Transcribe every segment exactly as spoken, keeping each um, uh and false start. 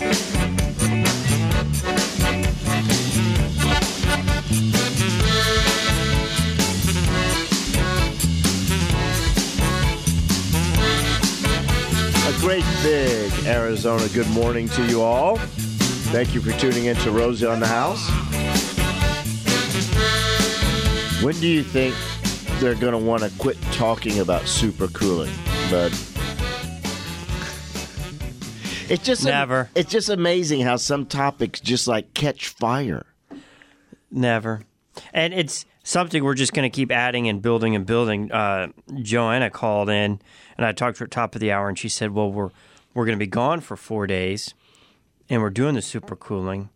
Great big Arizona good morning to you all. Thank you for tuning in to Rosie on the House. When do you think they're going to want to quit talking about supercooling? But it's just never. It's just amazing how some topics just like catch fire. Never. And it's something we're just going to keep adding and building and building. Uh, Joanna called in, and I talked to her at the top of the hour, and she said, well, we're we're going to be gone for four days, and we're doing the supercooling.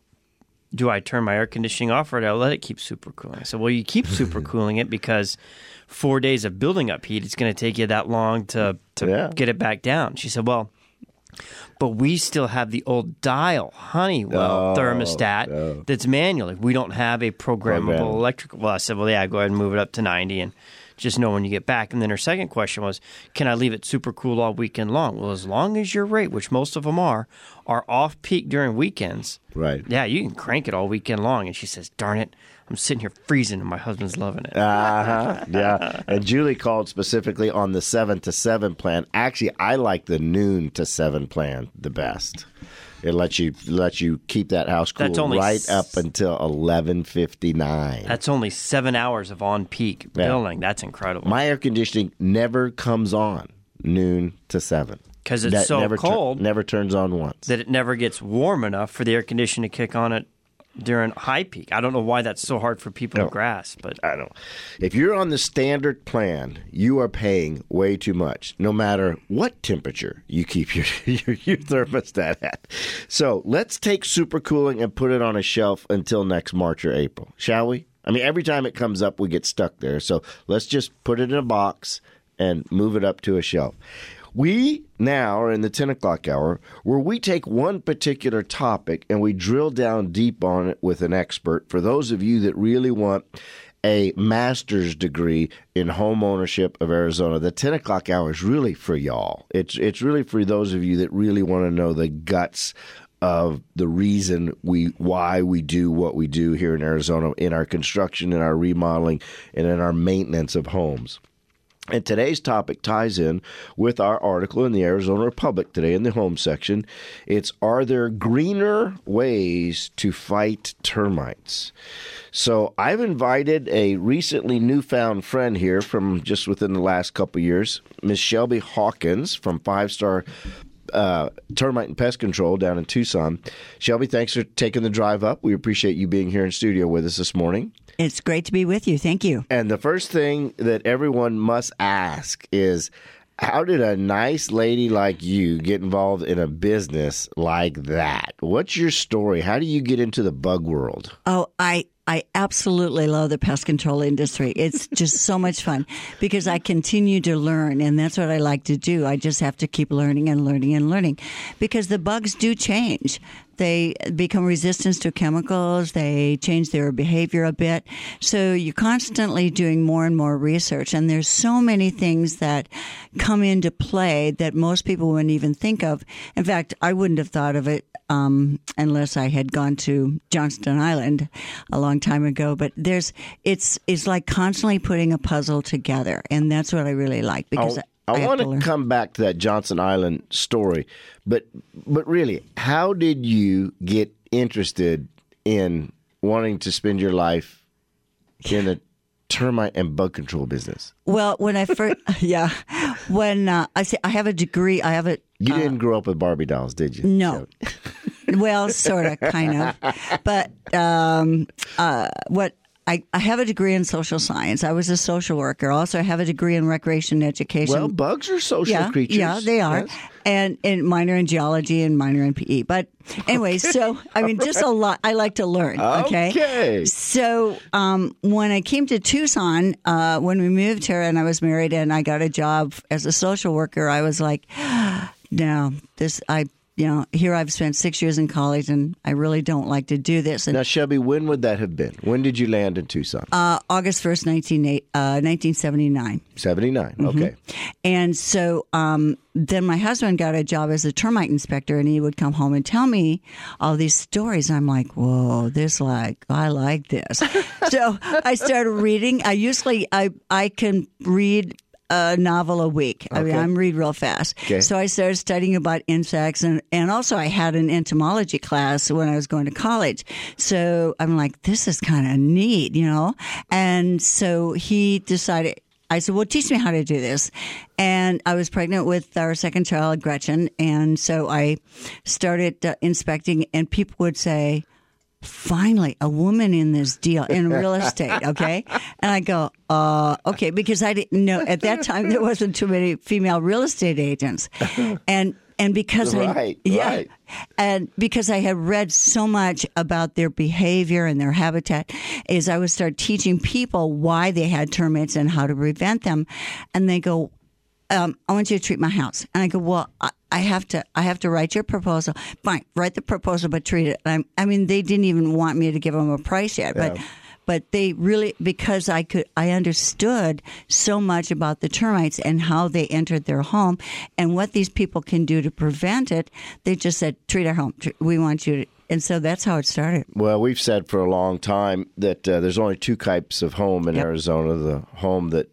Do I turn my air conditioning off, or do I let it keep supercooling? I said, well, you keep supercooling it because four days of building up heat, it's going to take you that long to, to yeah. get it back down. She said, well, but we still have the old dial Honeywell oh, thermostat no. that's manual. We don't have a programmable Programmable. electrical. Well, I said, well, yeah, go ahead and move it up to ninety and just know when you get back. And then her second question was, can I leave it super cool all weekend long? Well, as long as your rate, which most of them are, are off peak during weekends, right? Yeah, you can crank it all weekend long. And she says, darn it, I'm sitting here freezing and my husband's loving it. Uh-huh. Yeah. And Julie called specifically on the seven to seven plan. Actually, I like the noon to seven plan the best. It lets you lets you keep that house cool right s- up until eleven fifty-nine. That's only seven hours of on-peak yeah. billing. That's incredible. My air conditioning never comes on noon to seven. Because it's that so never cold. Tur- never turns on once. That it never gets warm enough for the air conditioner to kick on it during high peak. I don't know why that's so hard for people no, to grasp. But I don't. If you're on the standard plan, you are paying way too much, no matter what temperature you keep your, your, your thermostat at. So let's take supercooling and put it on a shelf until next March or April, shall we? I mean, every time it comes up, we get stuck there. So let's just put it in a box and move it up to a shelf. We now are in the ten o'clock hour where we take one particular topic and we drill down deep on it with an expert. For those of you that really want a master's degree in home ownership of Arizona, the ten o'clock hour is really for y'all. It's, it's really for those of you that really want to know the guts of the reason we why we do what we do here in Arizona in our construction, in our remodeling, and in our maintenance of homes. And today's topic ties in with our article in the Arizona Republic today in the home section. It's, are there greener ways to fight termites? So I've invited a recently newfound friend here from just within the last couple of years, Miss Shelby Hawkins from Five Star uh, Termite and Pest Control down in Tucson. Shelby, thanks for taking the drive up. We appreciate you being here in studio with us this morning. It's great to be with you. Thank you. And the first thing that everyone must ask is, how did a nice lady like you get involved in a business like that? What's your story? How do you get into the bug world? Oh, I I absolutely love the pest control industry. It's just so much fun because I continue to learn, and that's what I like to do. I just have to keep learning and learning and learning because the bugs do change. They become resistant to chemicals. They change their behavior a bit. So you're constantly doing more and more research. And there's so many things that come into play that most people wouldn't even think of. In fact, I wouldn't have thought of it um, unless I had gone to Johnston Island a long time ago. But there's it's it's like constantly putting a puzzle together. And that's what I really like because I'll- I, I want to come back to that Johnston Island story, but but really, how did you get interested in wanting to spend your life in the termite and bug control business? Well, when I first, yeah, when uh, I say I have a degree, I have a. You uh, didn't grow up with Barbie dolls, did you? No. Well, sort of, kind of, but um, uh, what. I, I have a degree in social science. I was a social worker. Also, I have a degree in recreation education. Well, bugs are social yeah, creatures. Yeah, they are. Yes. And, and minor in geology and minor in P E. But anyway, okay. so, I mean, just a lot. I like to learn. Okay. Okay. So um, when I came to Tucson, uh, when we moved here and I was married and I got a job as a social worker, I was like, no, this, I you know, here I've spent six years in college, and I really don't like to do this. And Now, Shelby, when would that have been? When did you land in Tucson? uh, August first, nineteen seventy-nine. seventy-nine. Okay. And so um, then my husband got a job as a termite inspector, and he would come home and tell me all these stories. I'm like, whoa, this like, I like this. So I started reading. I usually, I, I can read a novel a week. I mean, Okay. I'm read real fast. Okay. So I started studying about insects, and, and also I had an entomology class when I was going to college. So I'm like, this is kind of neat, you know? And so he decided, I said, well, teach me how to do this. And I was pregnant with our second child, Gretchen. And so I started uh, inspecting, and people would say, finally, a woman in this deal in real estate, okay? And I go, uh, okay, because I didn't know at that time there wasn't too many female real estate agents, and and because I Right, yeah, right. and because I had read so much about their behavior and their habitat, is I would start teaching people why they had termites and how to prevent them, and they go, Um, I want you to treat my house. And I go, well, I, I have to, I have to write your proposal. Fine, write the proposal, but treat it. And I, I mean, they didn't even want me to give them a price yet, but, Yeah. but they really, because I could, I understood so much about the termites and how they entered their home and what these people can do to prevent it. They just said, treat our home. We want you to. And so that's how it started. Well, we've said for a long time that uh, there's only two types of home in Yep. Arizona: the home that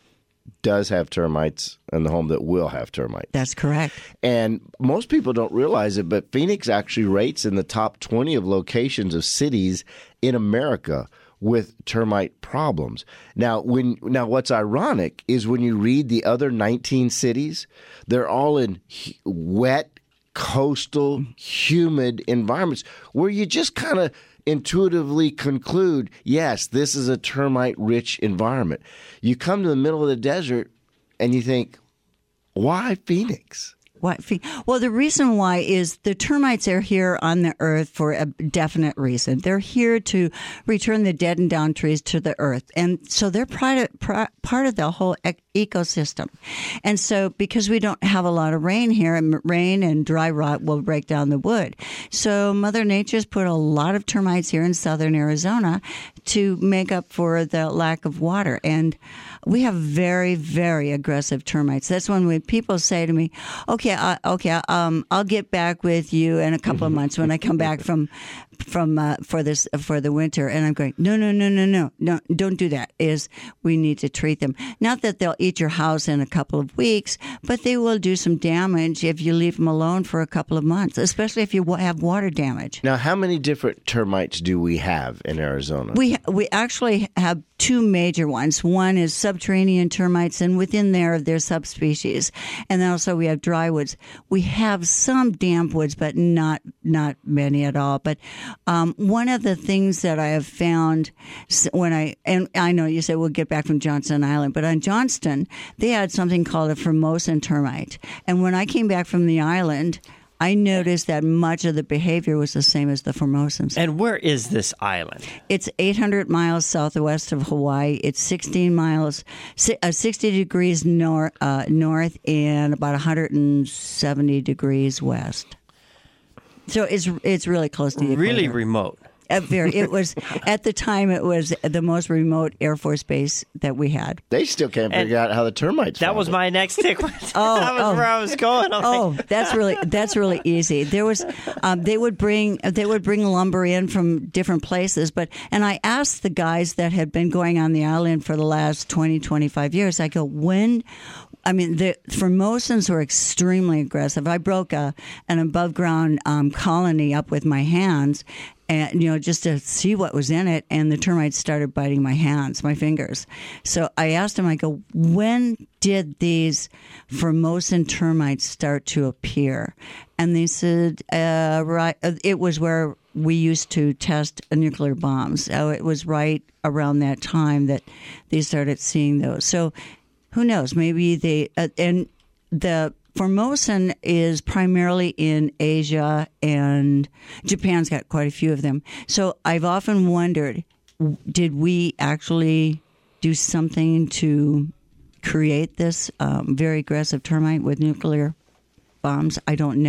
does have termites and the home that will have termites. That's correct. And most people don't realize it, but Phoenix actually rates in the top twenty of locations of cities in America with termite problems. Now, when now what's ironic is when you read the other nineteen cities, they're all in hu- wet, coastal, humid environments where you just kind of intuitively conclude, yes, this is a termite-rich environment. You come to the middle of the desert and you think, why Phoenix? What fee? Well, the reason why is the termites are here on the earth for a definite reason. They're here to return the dead and down trees to the earth. And so they're part of, part of the whole ec- ecosystem. And so because we don't have a lot of rain here, and rain and dry rot will break down the wood. So Mother Nature's put a lot of termites here in southern Arizona to make up for the lack of water. And we have very, very aggressive termites. That's when when people say to me, okay, uh, okay, um, I'll get back with you in a couple of months when I come back from from uh, for this for the winter. And I'm going, no, no, no, no, no, no, don't do that. Is we need to treat them. Not that they'll eat your house in a couple of weeks, but they will do some damage if you leave them alone for a couple of months, especially if you wa- have water damage. Now, how many different termites do we have in Arizona? We we actually have two major ones. One is subterranean termites, and within there, there's subspecies. And then also we have dry woods. We have some damp woods, but not not many at all. But um, one of the things that I have found s- when I, and I know you said we'll get back from Johnston Island, but on Johnston, they had something called a Formosan termite. And when I came back from the island, I noticed that much of the behavior was the same as the Formosans. And where is this island? It's eight hundred miles southwest of Hawaii. It's sixteen miles, si- uh, sixty degrees nor- uh, north and about one hundred seventy degrees west. So it's it's really close to the Really equator. remote. Uh, very. It was at the time. It was the most remote Air Force base that we had. They still can't And figure out how the termites That found was it. my next tick. Oh, that was oh. where I was going. I'm Oh, like, that's really that's really easy. There was um, they would bring they would bring lumber in from different places, but and I asked the guys that had been going on the island for the last twenty, twenty-five years. I go, when I mean, the Formosans were extremely aggressive. I broke a, an above ground um, colony up with my hands, and you know, just to see what was in it. And the termites started biting my hands, my fingers. So I asked him, I go, when did these Formosan termites start to appear? And they said, uh, right, it was where we used to test nuclear bombs. So it was right around that time that they started seeing those. So who knows? Maybe they uh, and the Formosan is primarily in Asia, and Japan's got quite a few of them. So I've often wondered, did we actually do something to create this um, very aggressive termite with nuclear bombs? I don't know.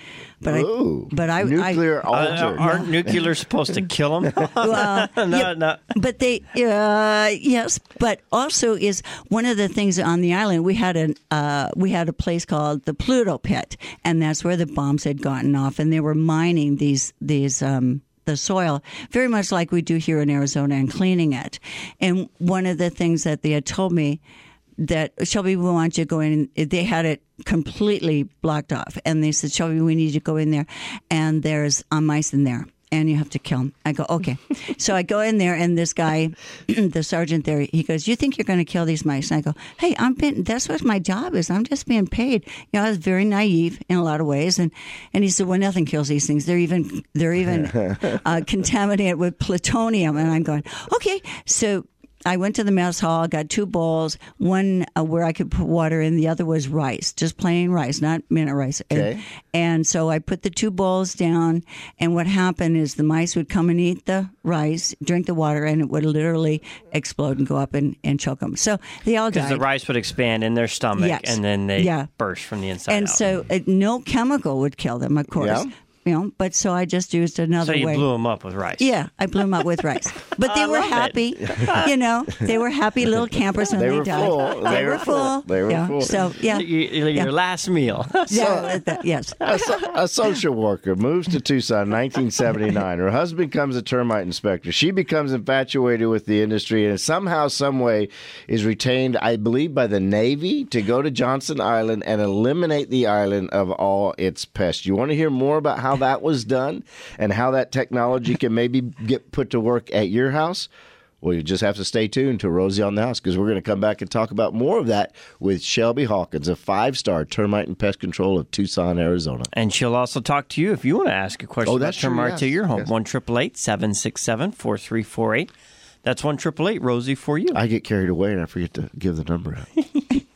But Ooh, I, but I, nuclear I, altered. Uh, aren't nuclear supposed to kill them? well, no, yeah, no. But they, uh, yes, but also is one of the things on the island. We had an, uh, we had a place called the Pluto Pit, and that's where the bombs had gotten off, and they were mining these these. Um, the soil, very much like we do here in Arizona, and cleaning it. And one of the things that they had told me that, Shelby, we want you to go in. They had it completely blocked off. And they said, Shelby, we need you to go in there. And there's uh, mice in there. And you have to kill them. I go, okay. So I go in there, and this guy, the sergeant there, he goes, you think you're going to kill these mice? And I go, hey, I'm being, that's what my job is. I'm just being paid. You know, I was very naive in a lot of ways. And, and he said, well, nothing kills these things. They're even, they're even uh, contaminated with plutonium. And I'm going, okay. So I went to the mess hall, got two bowls, one uh, where I could put water in, the other was rice, just plain rice, not minute rice. Okay. And, and so I put the two bowls down, and what happened is the mice would come and eat the rice, drink the water, and it would literally explode and go up and, and choke them. So they all died. Because the rice would expand in their stomach, Yes. and then they Yeah. burst from the inside And out. so uh, no chemical would kill them, of course. Yeah. You know, but so I just used another So you way. blew them up with rice. Yeah, I blew them up with rice. But they I were love happy. You know, they were happy little campers when They they, were died. full. They, were full. They were yeah. full. So, yeah. Your, your Yeah. last meal. Yeah, that- yes. A, so- a social worker moves to Tucson in nineteen seventy-nine. Her husband becomes a termite inspector. She becomes infatuated with the industry and somehow, some way, is retained, I believe, by the Navy to go to Johnson Island and eliminate the island of all its pests. You want to hear more about how that was done and how that technology can maybe get put to work at your house? Well, you just have to stay tuned to Rosie on the House, because we're going to come back and talk about more of that with Shelby Hawkins, a five-star termite and pest control of Tucson, Arizona. And she'll also talk to you if you want to ask a question Oh, about that's true, termites yes. at your home. Yes. one eight eight eight, seven six seven, four three four eight. That's one eight eight eight, Rosie, for you. I get carried away and I forget to give the number out.